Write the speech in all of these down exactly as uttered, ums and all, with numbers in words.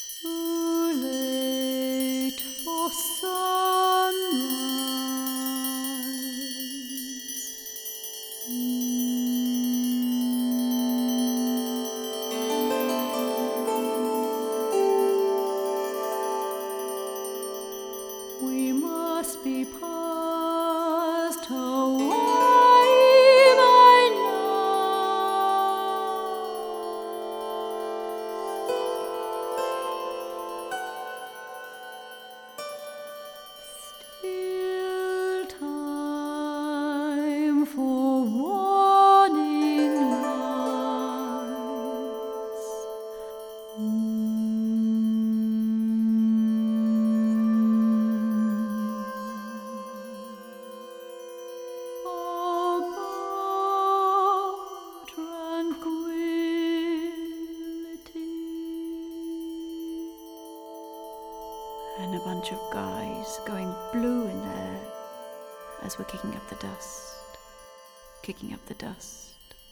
Too late for sunrise. We must be past Hawaii by now. Still time for warning lights. About tranquility. And a bunch of guys going blue in there as we're kicking up the dust, kicking up the dust.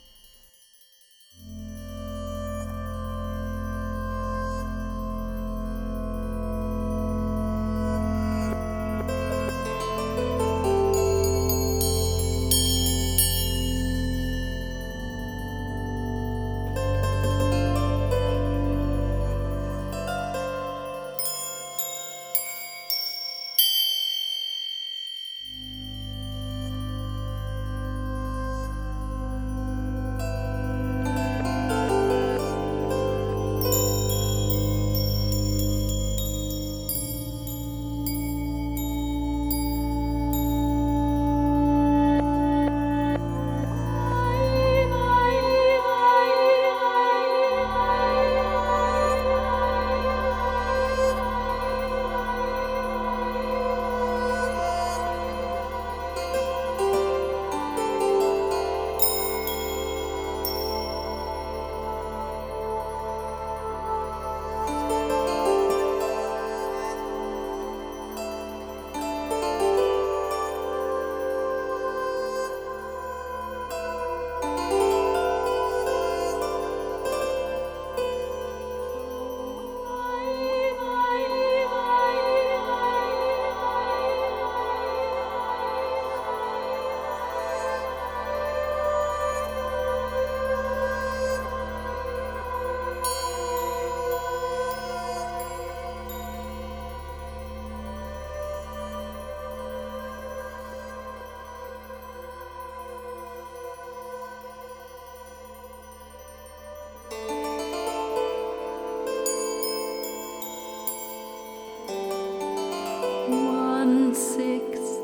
One sixth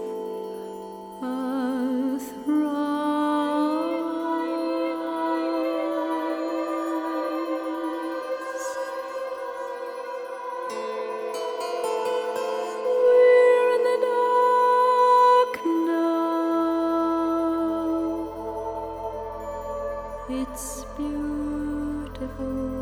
Earth rise. We're in the dark now. It's beautiful.